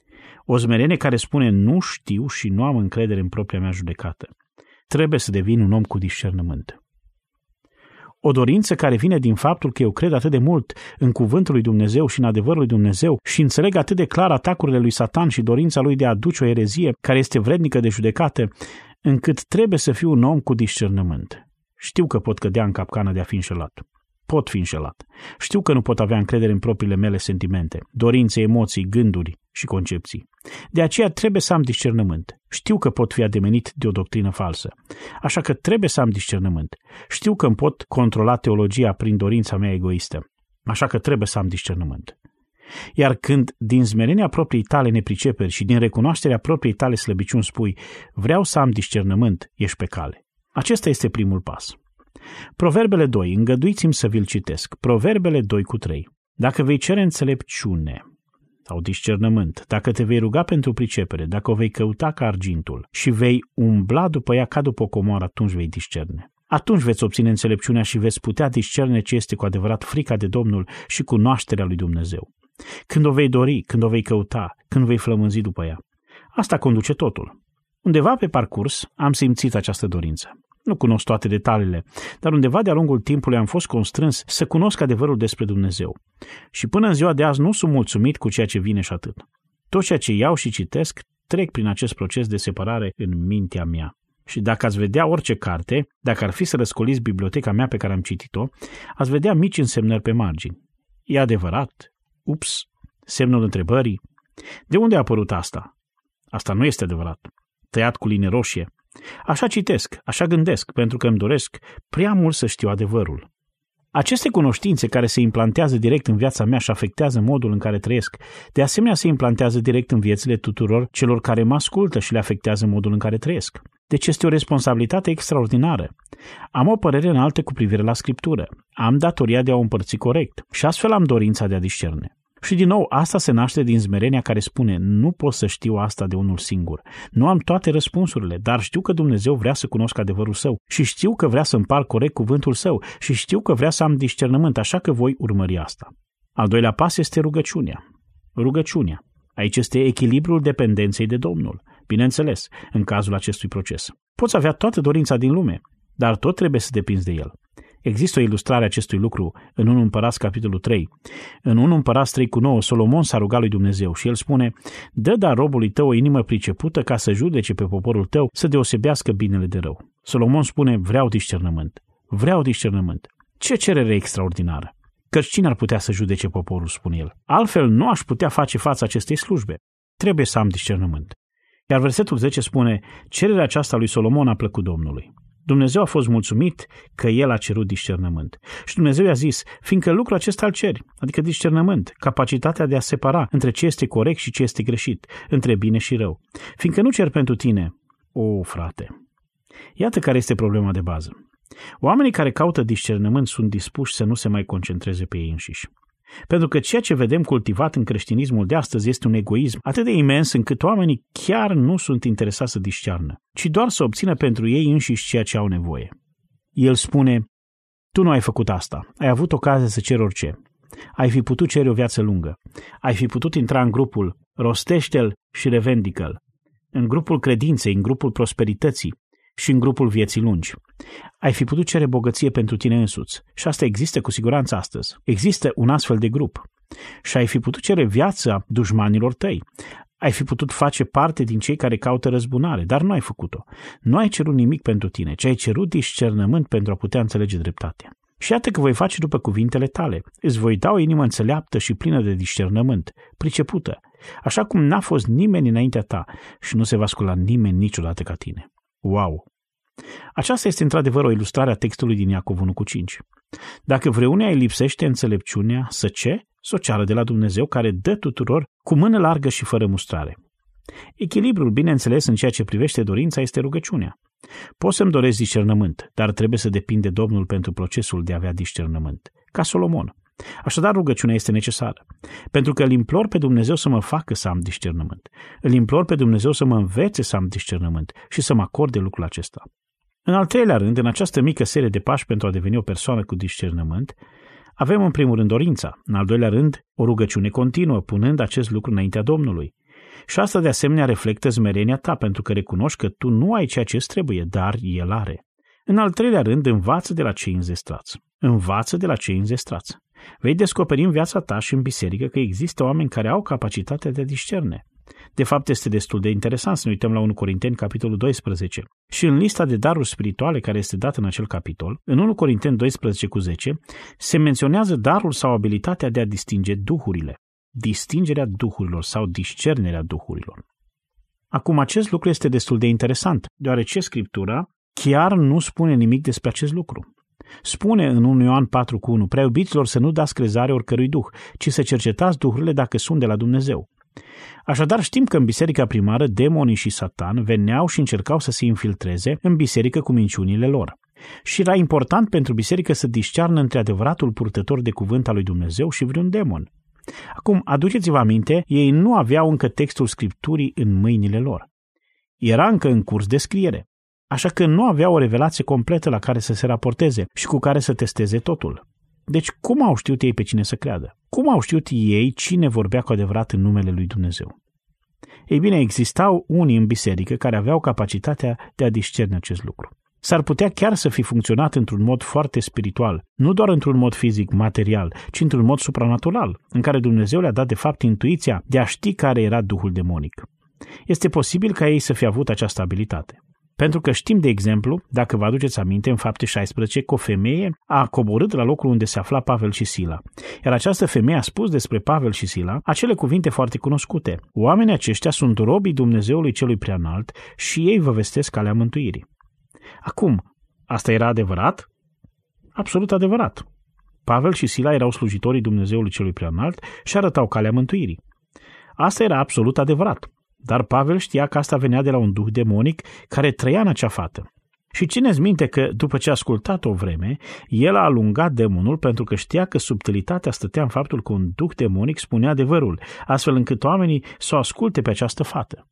O smerenie care spune nu știu și nu am încredere în propria mea judecată. Trebuie să devin un om cu discernământ. O dorință care vine din faptul că eu cred atât de mult în cuvântul lui Dumnezeu și în adevărul lui Dumnezeu și înțeleg atât de clar atacurile lui Satan și dorința lui de a aduce o erezie care este vrednică de judecată, încât trebuie să fiu un om cu discernământ. Știu că pot cădea în capcana de a fi înșelat. Pot fi înșelat. Știu că nu pot avea încredere în propriile mele sentimente, dorințe, emoții, gânduri și concepții. De aceea trebuie să am discernământ. Știu că pot fi ademenit de o doctrină falsă. Așa că trebuie să am discernământ. Știu că îmi pot controla teologia prin dorința mea egoistă. Așa că trebuie să am discernământ. Iar când din smerenia propriei tale nepriceperi și din recunoașterea propriei tale slăbiciuni spui vreau să am discernământ, ești pe cale. Acesta este primul pas. Proverbele 2, îngăduiți-mi să vi-l citesc. Proverbele 2:3. Dacă vei cere înțelepciune sau discernământ, dacă te vei ruga pentru pricepere, dacă o vei căuta ca argintul și vei umbla după ea ca după o comoară, atunci vei discerne. Atunci veți obține înțelepciunea și veți putea discerne ce este cu adevărat frica de Domnul și cunoașterea lui Dumnezeu. Când o vei dori, când o vei căuta, când vei flămânzi după ea. Asta conduce totul. Undeva pe parcurs am simțit această dorință. Nu cunosc toate detaliile, dar undeva de-a lungul timpului am fost constrâns să cunosc adevărul despre Dumnezeu. Și până în ziua de azi nu sunt mulțumit cu ceea ce vine și atât. Tot ceea ce iau și citesc trec prin acest proces de separare în mintea mea. Și dacă ați vedea orice carte, dacă ar fi să răscoliți biblioteca mea pe care am citit-o, ați vedea mici însemnări pe margini. E adevărat? Ups! Semnul întrebării. De unde a apărut asta? Asta nu este adevărat. Tăiat cu linie roșie. Așa citesc, așa gândesc, pentru că îmi doresc prea mult să știu adevărul. Aceste cunoștințe care se implantează direct în viața mea și afectează modul în care trăiesc, de asemenea se implantează direct în viețile tuturor celor care mă ascultă și le afectează modul în care trăiesc. Deci este o responsabilitate extraordinară. Am o părere înaltă cu privire la Scriptură. Am datoria de a o împărți corect și astfel am dorința de a discerne. Și din nou, asta se naște din smerenia care spune, nu pot să știu asta de unul singur. Nu am toate răspunsurile, dar știu că Dumnezeu vrea să cunosc adevărul său și știu că vrea să împart corect cuvântul său și știu că vrea să am discernământ, așa că voi urmări asta. Al doilea pas este rugăciunea. Rugăciunea. Aici este echilibrul dependenței de Domnul. Bineînțeles, în cazul acestui proces. Poți avea toată dorința din lume, dar tot trebuie să depinzi de El. Există o ilustrare a acestui lucru în 1 Împărați, capitolul 3. În 1 Împărați 3:9, Solomon s-a rugat lui Dumnezeu și el spune, dă dar robului tău o inimă pricepută ca să judece pe poporul tău, să deosebească binele de rău. Solomon spune, vreau discernământ. Vreau discernământ. Ce cerere extraordinară! Căci cine ar putea să judece poporul, spune el. Altfel nu aș putea face față acestei slujbe. Trebuie să am discernământ. Iar versetul 10 spune, cererea aceasta lui Solomon a plăcut Domnului. Dumnezeu a fost mulțumit că el a cerut discernământ. Și Dumnezeu i-a zis, fiindcă lucrul acesta îl ceri, adică discernământ, capacitatea de a separa între ce este corect și ce este greșit, între bine și rău. Fiindcă nu cer pentru tine, frate. Iată care este problema de bază. Oamenii care caută discernământ sunt dispuși să nu se mai concentreze pe ei înșiși. Pentru că ceea ce vedem cultivat în creștinismul de astăzi este un egoism atât de imens încât oamenii chiar nu sunt interesați să discearnă, ci doar să obțină pentru ei înșiși ceea ce au nevoie. El spune, tu nu ai făcut asta, ai avut ocazia să ceri orice, ai fi putut cere o viață lungă, ai fi putut intra în grupul rostește-l și revendică-l, în grupul credinței, în grupul prosperității și în grupul vieții lungi. Ai fi putut cere bogăție pentru tine însuți și asta există cu siguranță astăzi. Există un astfel de grup. Și ai fi putut cere viața dușmanilor tăi. Ai fi putut face parte din cei care caută răzbunare, dar nu ai făcut-o. Nu ai cerut nimic pentru tine, ci ai cerut discernământ pentru a putea înțelege dreptatea. Și iată că voi face după cuvintele tale. Îți voi da o inimă înțeleaptă și plină de discernământ, pricepută, așa cum n-a fost nimeni înaintea ta și nu se va scula nimeni niciodată ca tine. Wow! Aceasta este într-adevăr o ilustrare a textului din Iacov 1:5. Dacă vreunia îi lipsește înțelepciunea, să o ceară de la Dumnezeu care dă tuturor cu mână largă și fără mustrare. Echilibrul, bineînțeles, în ceea ce privește dorința este rugăciunea. Poți să-mi doresc discernământ, dar trebuie să depind de Domnul pentru procesul de a avea discernământ, ca Solomon. Așadar, rugăciunea este necesară, pentru că îl implor pe Dumnezeu să mă facă să am discernământ. Îl implor pe Dumnezeu să mă învețe să am discernământ și să mă acorde lucrul acesta. În al treilea rând, în această mică serie de pași pentru a deveni o persoană cu discernământ, avem în primul rând dorința, în al doilea rând o rugăciune continuă, punând acest lucru înaintea Domnului. Și asta de asemenea reflectă smerenia ta, pentru că recunoști că tu nu ai ceea ce îți trebuie, dar El are. În al treilea rând, învață de la cei înzestrați. Învață de la cei înzestrați. Vei descoperi în viața ta și în biserică că există oameni care au capacitatea de a discerne. De fapt, este destul de interesant să ne uităm la 1 Corinteni, capitolul 12. Și în lista de daruri spirituale care este dată în acel capitol, în 1 Corinteni 12:10, se menționează darul sau abilitatea de a distinge duhurile. Distingerea duhurilor sau discernerea duhurilor. Acum, acest lucru este destul de interesant, deoarece Scriptura chiar nu spune nimic despre acest lucru. Spune în 1 Ioan 4:1, prea iubiților, să nu dați crezare oricărui duh, ci să cercetați duhurile dacă sunt de la Dumnezeu. Așadar, știm că în biserica primară demonii și Satan veneau și încercau să se infiltreze în biserică cu minciunile lor. Și era important pentru biserică să discearnă între adevăratul purtător de cuvânt al lui Dumnezeu și vreun demon. Acum, aduceți-vă aminte, ei nu aveau încă textul Scripturii în mâinile lor. Era încă în curs de scriere, așa că nu aveau o revelație completă la care să se raporteze și cu care să testeze totul. Deci, cum au știut ei pe cine să creadă? Cum au știut ei cine vorbea cu adevărat în numele lui Dumnezeu? Ei bine, existau unii în biserică care aveau capacitatea de a discerne acest lucru. S-ar putea chiar să fi funcționat într-un mod foarte spiritual, nu doar într-un mod fizic, material, ci într-un mod supranatural, în care Dumnezeu le-a dat de fapt intuiția de a ști care era duhul demonic. Este posibil ca ei să fie avut această abilitate. Pentru că știm, de exemplu, dacă vă aduceți aminte, în Fapte 16, că o femeie a coborât la locul unde se afla Pavel și Sila. Iar această femeie a spus despre Pavel și Sila acele cuvinte foarte cunoscute. Oamenii aceștia sunt robii Dumnezeului celui preanalt și ei vă vestesc calea mântuirii. Acum, asta era adevărat? Absolut adevărat. Pavel și Sila erau slujitorii Dumnezeului celui preanalt și arătau calea mântuirii. Asta era absolut adevărat. Dar Pavel știa că asta venea de la un duh demonic care trăia în acea fată. Și țineți minte că, după ce a ascultat o vreme, el a alungat demonul pentru că știa că subtilitatea stătea în faptul că un duh demonic spunea adevărul, astfel încât oamenii să o asculte pe această fată.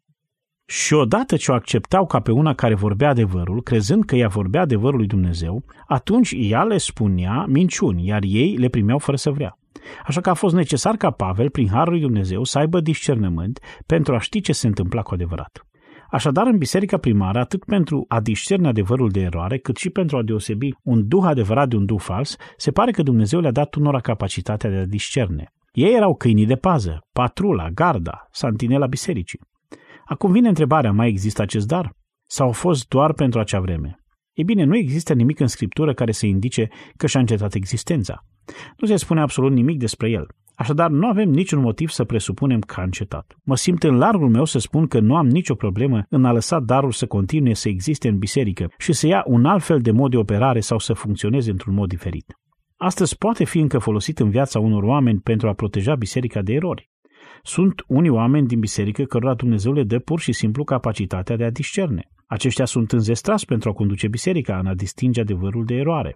Și odată ce o acceptau ca pe una care vorbea adevărul, crezând că ea vorbea adevărul lui Dumnezeu, atunci ea le spunea minciuni, iar ei le primeau fără să vrea. Așa că a fost necesar ca Pavel, prin harul lui Dumnezeu, să aibă discernământ pentru a ști ce se întâmpla cu adevărat. Așadar, în biserica primară, atât pentru a discerne adevărul de eroare, cât și pentru a deosebi un duh adevărat de un duh fals, se pare că Dumnezeu le-a dat unora capacitatea de a discerne. Ei erau câinii de pază, patrula, garda, santinela bisericii. Acum vine întrebarea, mai există acest dar? Sau a fost doar pentru acea vreme? Ei bine, nu există nimic în Scriptură care să indice că și-a încetat existența. Nu se spune absolut nimic despre el. Așadar, nu avem niciun motiv să presupunem că a încetat. Mă simt în largul meu să spun că nu am nicio problemă în a lăsa darul să continue să existe în biserică și să ia un alt fel de mod de operare sau să funcționeze într-un mod diferit. Astăzi poate fi încă folosit în viața unor oameni pentru a proteja biserica de erori. Sunt unii oameni din biserică cărora Dumnezeu le dă pur și simplu capacitatea de a discerne. Aceștia sunt înzestrați pentru a conduce biserica în a distinge adevărul de eroare.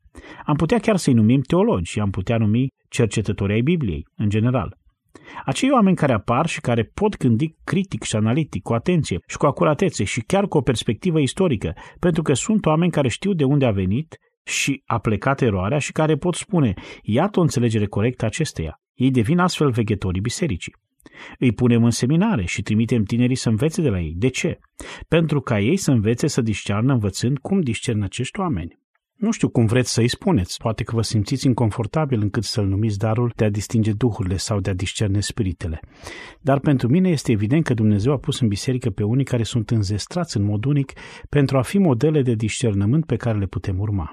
Am putea chiar să-i numim teologi și am putea numi cercetători ai Bibliei, în general. Acei oameni care apar și care pot gândi critic și analitic, cu atenție și cu acuratețe și chiar cu o perspectivă istorică, pentru că sunt oameni care știu de unde a venit și a plecat eroarea și care pot spune, iată o înțelegere corectă acesteia. Ei devin astfel veghetorii bisericii. Îi punem în seminare și trimitem tinerii să învețe de la ei. De ce? Pentru ca ei să învețe să discearnă învățând cum discern acești oameni. Nu știu cum vreți să-i spuneți, poate că vă simțiți inconfortabil încât să-l numiți darul de a distinge duhurile sau de a discerne spiritele. Dar pentru mine este evident că Dumnezeu a pus în biserică pe unii care sunt înzestrați în mod unic pentru a fi modele de discernământ pe care le putem urma.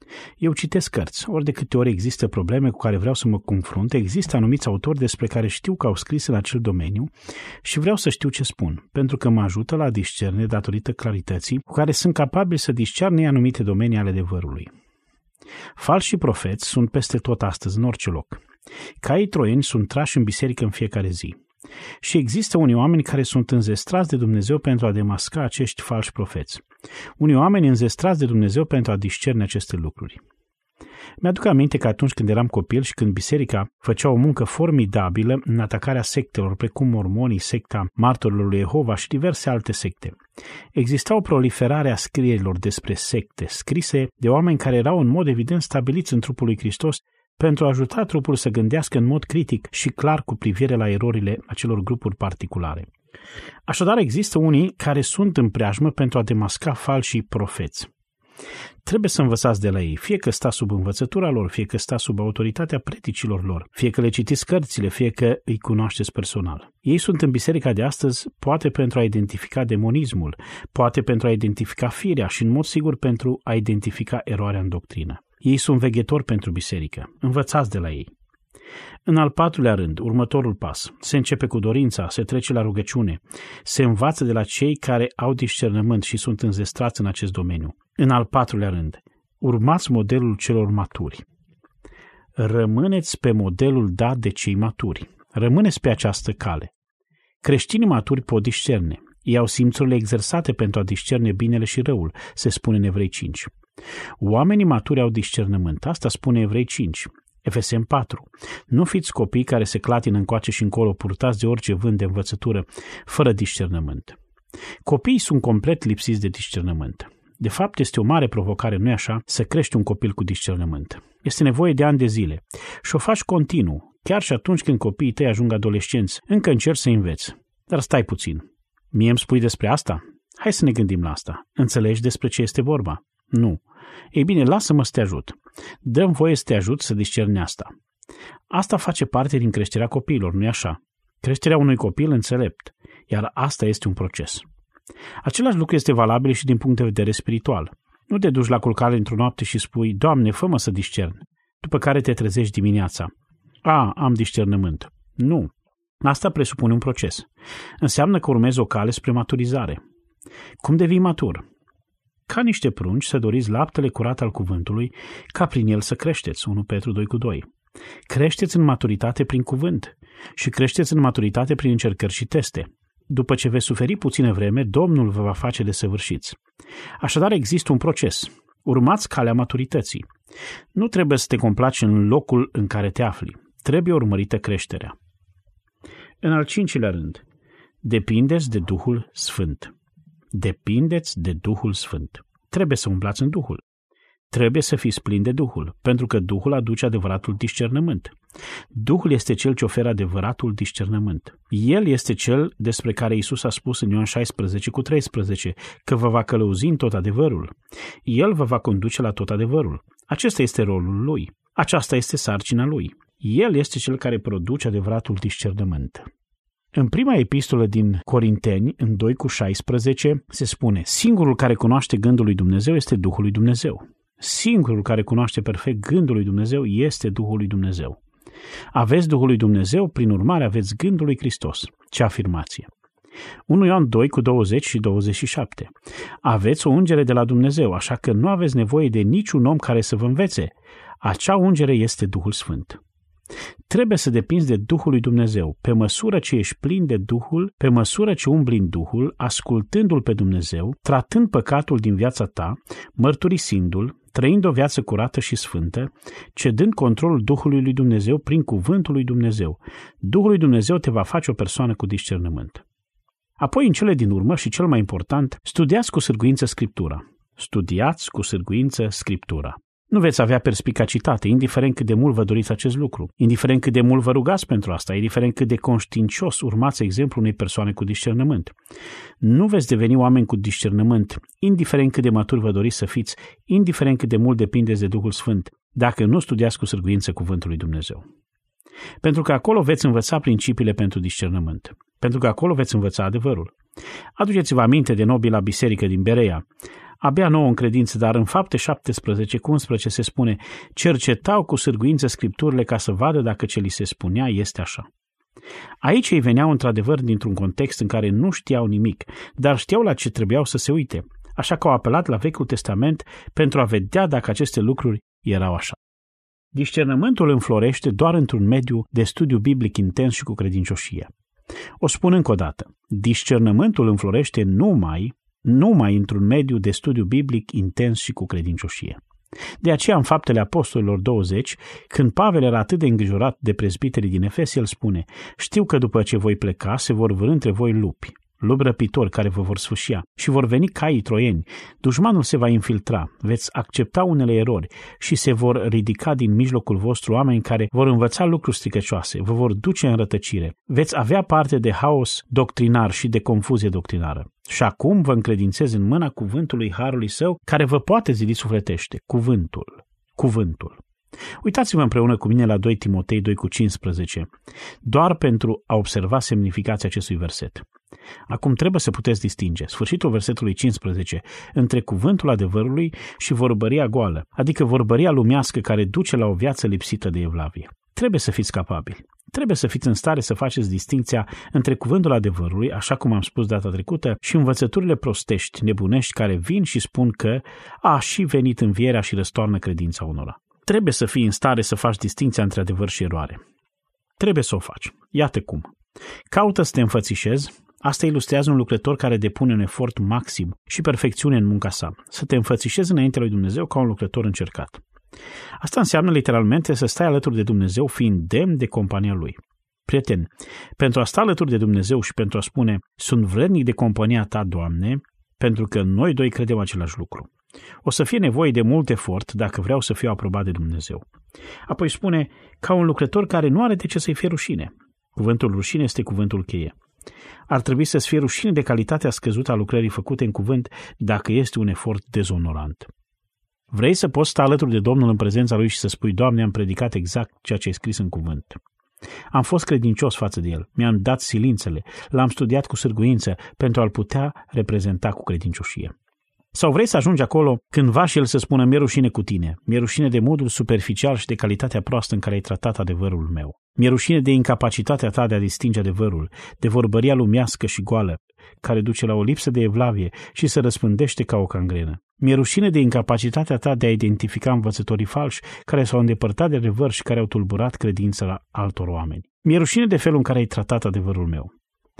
Eu citesc cărți, ori de câte ori există probleme cu care vreau să mă confrunt, există anumiți autori despre care știu că au scris în acel domeniu și vreau să știu ce spun, pentru că mă ajută la a discerne datorită clarității cu care sunt capabili să discerne anumite domenii ale adevărului. Falși profeți sunt peste tot astăzi, în orice loc. Caii troieni sunt trași în biserică în fiecare zi. Și există unii oameni care sunt înzestrați de Dumnezeu pentru a demasca acești falși profeți. Unii oameni înzestrați de Dumnezeu pentru a discerne aceste lucruri. Mi-aduc aminte că atunci când eram copil și când biserica făcea o muncă formidabilă în atacarea sectelor, precum mormonii, secta martorilor lui Jehova și diverse alte secte, exista o proliferare a scrierilor despre secte, scrise de oameni care erau în mod evident stabiliți în trupul lui Hristos pentru a ajuta trupul să gândească în mod critic și clar cu privire la erorile acelor grupuri particulare. Așadar, există unii care sunt în preajmă pentru a demasca falșii profeți. Trebuie să învățați de la ei, fie că sta sub învățătura lor, fie că sta sub autoritatea predicilor lor, fie că le citiți cărțile, fie că îi cunoașteți personal. Ei sunt în biserica de astăzi poate pentru a identifica demonismul, poate pentru a identifica firea și în mod sigur pentru a identifica eroarea în doctrină. Ei sunt veghetori pentru biserică. Învățați de la ei. În al patrulea rând, următorul pas. Se începe cu dorința, se trece la rugăciune. Se învață de la cei care au discernământ și sunt înzestrați în acest domeniu. În al patrulea rând, urmați modelul celor maturi. Rămâneți pe modelul dat de cei maturi. Rămâneți pe această cale. Creștinii maturi pot discerne. Ei au simțurile exersate pentru a discerne binele și răul, se spune în Evrei 5. Oamenii maturi au discernământ, asta spune Evrei 5. Efeseni 4. Nu fiți copii care se clatină încoace și încolo, purtați de orice vânt de învățătură, fără discernământ. Copiii sunt complet lipsiți de discernământ. De fapt, este o mare provocare, nu-i așa, să crești un copil cu discernământ. Este nevoie de ani de zile și o faci continuu, chiar și atunci când copiii tăi ajung adolescenți, încă încerci să înveți. Dar stai puțin. Mie îmi spui despre asta? Hai să ne gândim la asta. Înțelegi despre ce este vorba? Nu. Ei bine, lasă-mă să te ajut. Dă-mi voie să te ajut să discerni asta. Asta face parte din creșterea copiilor, nu-i așa? Creșterea unui copil înțelept, iar asta este un proces. Același lucru este valabil și din punct de vedere spiritual. Nu te duci la culcare într-o noapte și spui, Doamne, fă-mă să discern, după care te trezești dimineața. Am discernământ. Nu. Asta presupune un proces. Înseamnă că urmezi o cale spre maturizare. Cum devii matur? Ca niște prunci să doriți laptele curat al cuvântului, ca prin el să creșteți, 1 Petru 2:2. Creșteți în maturitate prin cuvânt și creșteți în maturitate prin încercări și teste. După ce veți suferi puțină vreme, Domnul vă va face desăvârșiți. Așadar există un proces. Urmați calea maturității. Nu trebuie să te complaci în locul în care te afli. Trebuie urmărită creșterea. În al 5-lea rând, depindeți de Duhul Sfânt. Depindeți de Duhul Sfânt. Trebuie să umblați în Duhul. Trebuie să fiți plini de Duhul, pentru că Duhul aduce adevăratul discernământ. Duhul este cel ce oferă adevăratul discernământ. El este cel despre care Iisus a spus în Ioan 16:13, că vă va călăuzi în tot adevărul. El vă va conduce la tot adevărul. Acesta este rolul lui. Aceasta este sarcina lui. El este cel care produce adevăratul discernământ. În prima epistolă din Corinteni, în 2:16, se spune: singurul care cunoaște gândul lui Dumnezeu este Duhul lui Dumnezeu. Singurul care cunoaște perfect gândul lui Dumnezeu este Duhul lui Dumnezeu. Aveți Duhul lui Dumnezeu, prin urmare aveți gândul lui Hristos. Ce afirmație! 1 Ioan 2:20 și 27. Aveți o ungere de la Dumnezeu, așa că nu aveți nevoie de niciun om care să vă învețe. Acea ungere este Duhul Sfânt. Trebuie să depinzi de Duhul lui Dumnezeu. Pe măsură ce ești plin de Duhul, pe măsură ce umbli în Duhul, ascultându-L pe Dumnezeu, tratând păcatul din viața ta, mărturisindu-L, trăind o viață curată și sfântă, cedând controlul Duhului lui Dumnezeu prin cuvântul lui Dumnezeu. Duhul lui Dumnezeu te va face o persoană cu discernământ. Apoi, în cele din urmă și cel mai important, studiați cu sârguință Scriptura. Studiați cu sârguință Scriptura. Nu veți avea perspicacitate, indiferent cât de mult vă doriți acest lucru, indiferent cât de mult vă rugați pentru asta, indiferent cât de conștiincios urmați exemplul unei persoane cu discernământ. Nu veți deveni oameni cu discernământ, indiferent cât de maturi vă doriți să fiți, indiferent cât de mult depindeți de Duhul Sfânt, dacă nu studiați cu sârguință cuvântul lui Dumnezeu. Pentru că acolo veți învăța principiile pentru discernământ. Pentru că acolo veți învăța adevărul. Aduceți-vă aminte de nobila biserică din Berea. Abia nouă în credință, dar în Fapte 17:11 se spune: cercetau cu sârguință Scripturile ca să vadă dacă ce li se spunea este așa. Aici ei veneau într-adevăr dintr-un context în care nu știau nimic, dar știau la ce trebuiau să se uite, așa că au apelat la Vechiul Testament pentru a vedea dacă aceste lucruri erau așa. Discernământul înflorește doar într-un mediu de studiu biblic intens și cu credincioșie. O spun încă o dată, discernământul înflorește numai într-un mediu de studiu biblic intens și cu credincioșie. De aceea, în Faptele Apostolilor 20, când Pavel era atât de îngrijorat de prezbiterii din Efes, el spune: știu că după ce voi pleca, se vor vârî între voi lupi răpitori care vă vor sfâșia și vor veni caii troieni. Dușmanul se va infiltra, veți accepta unele erori și se vor ridica din mijlocul vostru oameni care vor învăța lucruri stricăcioase, vă vor duce în rătăcire. Veți avea parte de haos doctrinar și de confuzie doctrinară. Și acum vă încredințez în mâna cuvântului Harului Său, care vă poate zidi sufletește. Cuvântul. Uitați-vă împreună cu mine la 2 Timotei 2:15, doar pentru a observa semnificația acestui verset. Acum trebuie să puteți distinge sfârșitul versetului 15 între cuvântul adevărului și vorbăria goală, adică vorbăria lumească care duce la o viață lipsită de evlavie. Trebuie să fiți capabili. Trebuie să fiți în stare să faceți distinția între cuvântul adevărului, așa cum am spus data trecută, și învățăturile prostești, nebunești, care vin și spun că a și venit învierea și răstoarnă credința unora. Trebuie să fii în stare să faci distinția între adevăr și eroare. Trebuie să o faci. Iată cum. Caută să te înfățișezi. Asta ilustrează un lucrător care depune un efort maxim și perfecțiune în munca sa. Să te înfățișezi înaintea lui Dumnezeu ca un lucrător încercat. Asta înseamnă literalmente să stai alături de Dumnezeu fiind demn de compania Lui. Prieteni, pentru a sta alături de Dumnezeu și pentru a spune: sunt vrednic de compania Ta, Doamne, pentru că noi doi credem același lucru. O să fie nevoie de mult efort dacă vreau să fiu aprobat de Dumnezeu. Apoi spune: ca un lucrător care nu are de ce să-i fie rușine. Cuvântul rușine este cuvântul cheie. Ar trebui să-ți fie rușine de calitatea scăzută a lucrării făcute în cuvânt dacă este un efort dezonorant. Vrei să poți sta alături de Domnul în prezența Lui și să spui: Doamne, am predicat exact ceea ce ai scris în cuvânt. Am fost credincios față de El, mi-am dat silințele, l-am studiat cu sârguință pentru a-L putea reprezenta cu credincioșie. Sau vrei să ajungi acolo cândva și El să spună: mi-e rușine cu tine, mi-e rușine de modul superficial și de calitatea proastă în care ai tratat adevărul meu. Mi-e rușine de incapacitatea ta de a distinge adevărul, de vorbăria lumească și goală, care duce la o lipsă de evlavie și se răspândește ca o cangrenă. Mi-e rușine de incapacitatea ta de a identifica învățătorii falși care s-au îndepărtat de adevăr și care au tulburat credința altor oameni. Mi-e rușine de felul în care ai tratat adevărul meu.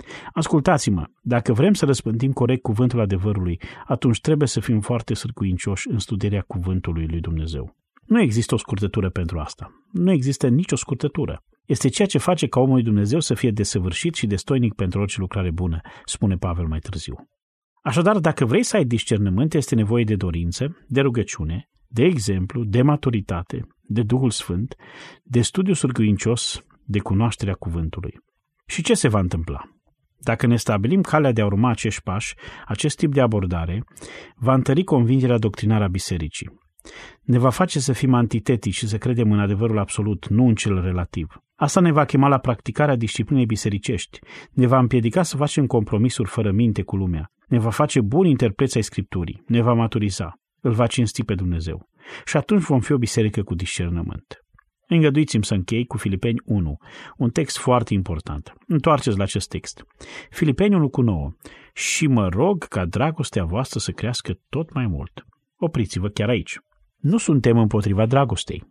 Ascultați-mă, dacă vrem să răspândim corect cuvântul adevărului, atunci trebuie să fim foarte sârguincioși în studierea cuvântului lui Dumnezeu. Nu există o scurtătură pentru asta. Nu există nicio scurtătură. Este ceea ce face ca omul lui Dumnezeu să fie desăvârșit și destoinic pentru orice lucrare bună, spune Pavel mai târziu. Așadar, dacă vrei să ai discernământ, este nevoie de dorință, de rugăciune, de exemplu, de maturitate, de Duhul Sfânt, de studiu sârguincios, de cunoașterea cuvântului. Și ce se va întâmpla? Dacă ne stabilim calea de a urma acești pași, acest tip de abordare va întări convingerea doctrinară a bisericii. Ne va face să fim antitetici și să credem în adevărul absolut, nu în cel relativ. Asta ne va chema la practicarea disciplinei bisericești, ne va împiedica să facem compromisuri fără minte cu lumea, ne va face buni interpreți ai Scripturii, ne va maturiza, îl va cinsti pe Dumnezeu. Și atunci vom fi o biserică cu discernământ. Îngăduiți-mi să închei cu Filipeni 1, un text foarte important. Întoarceți la acest text. Filipeni 1:9. Și mă rog ca dragostea voastră să crească tot mai mult. Opriți-vă chiar aici. Nu suntem împotriva dragostei.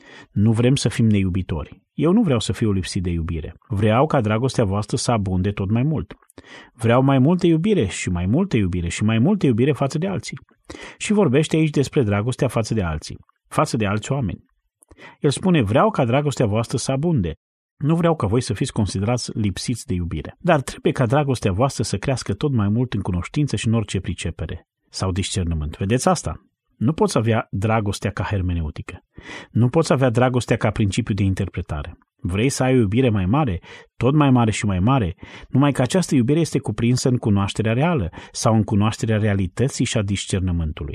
Nu vrem să fim neiubitori. Eu nu vreau să fiu lipsit de iubire. Vreau ca dragostea voastră să abunde tot mai mult. Vreau mai multă iubire și mai multă iubire și mai multă iubire față de alții. Și vorbește aici despre dragostea față de alții, față de alți oameni. El spune, vreau ca dragostea voastră să abunde. Nu vreau ca voi să fiți considerați lipsiți de iubire. Dar trebuie ca dragostea voastră să crească tot mai mult în cunoștință și în orice pricepere sau discernământ. Vedeți asta? Nu poți avea dragostea ca hermeneutică. Nu poți avea dragostea ca principiu de interpretare. Vrei să ai o iubire mai mare, tot mai mare și mai mare, numai că această iubire este cuprinsă în cunoașterea reală sau în cunoașterea realității și a discernământului.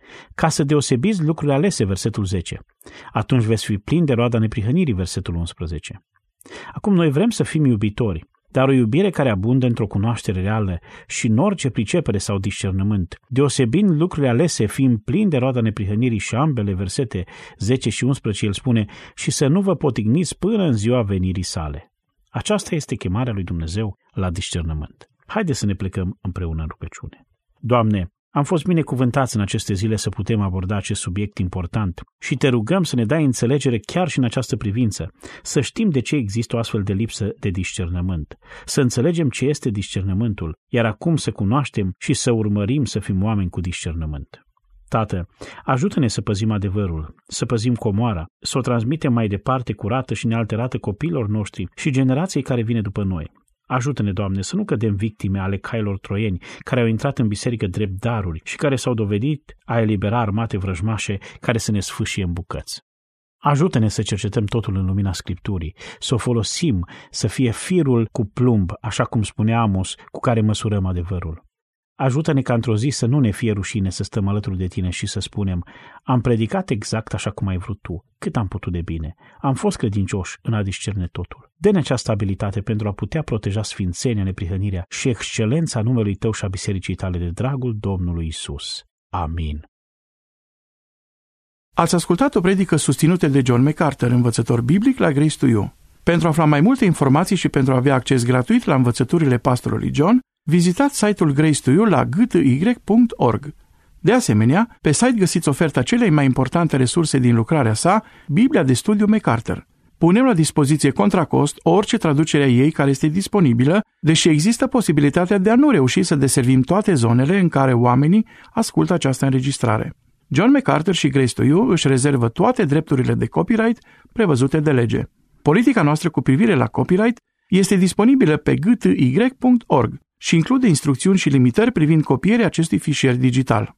Ca să deosebiți lucrurile alese, versetul 10. Atunci veți fi plini de roada neprihănirii, versetul 11. Acum noi vrem să fim iubitori, dar o iubire care abundă într-o cunoaștere reală și în orice pricepere sau discernământ, deosebind lucrurile alese, fiind plini de roada neprihănirii, și ambele versete 10 și 11, el spune, și să nu vă potigniți până în ziua venirii sale. Aceasta este chemarea lui Dumnezeu la discernământ. Haideți să ne plecăm împreună în rugăciune. Doamne, am fost binecuvântați în aceste zile să putem aborda acest subiect important și te rugăm să ne dai înțelegere chiar și în această privință, să știm de ce există o astfel de lipsă de discernământ, să înțelegem ce este discernământul, iar acum să cunoaștem și să urmărim să fim oameni cu discernământ. Tată, ajută-ne să păzim adevărul, să păzim comoara, să o transmitem mai departe curată și nealterată copiilor noștri și generației care vine după noi. Ajută-ne, Doamne, să nu cădem victime ale cailor troieni care au intrat în biserică drept daruri și care s-au dovedit a elibera armate vrăjmașe care să ne sfâșie în bucăți. Ajută-ne să cercetăm totul în lumina Scripturii, să o folosim, să fie firul cu plumb, așa cum spunea Amos, cu care măsurăm adevărul. Ajută-ne ca într-o zi să nu ne fie rușine să stăm alături de tine și să spunem, am predicat exact așa cum ai vrut tu, cât am putut de bine, am fost credincioși în a discerne totul. Dă-ne această abilitate pentru a putea proteja sfințenia, neprihănirea și excelența numelui tău și a bisericii tale de dragul Domnului Isus. Amin. Ați ascultat o predică susținută de John MacArthur, învățător biblic la Grace to You. Pentru a afla mai multe informații și pentru a avea acces gratuit la învățăturile pastorului John, vizitați site-ul Grace to You la gty.org. De asemenea, pe site găsiți oferta celei mai importante resurse din lucrarea sa, Biblia de studiu MacArthur. Punem la dispoziție contra cost orice traducere a ei care este disponibilă, deși există posibilitatea de a nu reuși să deservim toate zonele în care oamenii ascultă această înregistrare. John MacArthur și Grace to You își rezervă toate drepturile de copyright prevăzute de lege. Politica noastră cu privire la copyright este disponibilă pe gty.org și include instrucțiuni și limitări privind copierea acestui fișier digital.